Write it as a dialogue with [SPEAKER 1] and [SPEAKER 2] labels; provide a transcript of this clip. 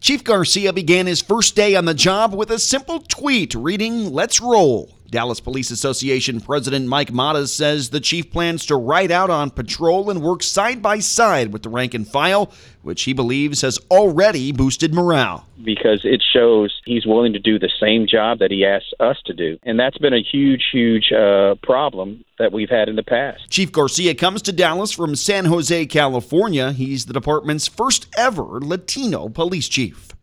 [SPEAKER 1] Chief Garcia began his first day on the job with a simple tweet reading, "Let's roll." Dallas Police Association President Mike Matas says the chief plans to ride out on patrol and work side by side with the rank and file, which he believes has already boosted morale.
[SPEAKER 2] Because it shows he's willing to do the same job that he asks us to do. And that's been a huge problem that we've had in the past.
[SPEAKER 1] Chief Garcia comes to Dallas from San Jose, California. He's the department's first ever Latino police chief.